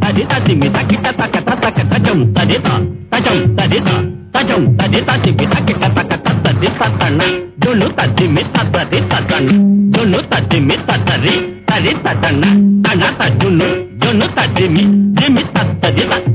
తది తదిమి తకిట తక తక తజం తదిత తజం తదిత తజం తదిత తిమి తకిట తక తది తతన జును తదిమి తది తతన జును తదిమి తది తది తతన తన తజును జును తదిమి దిమి తది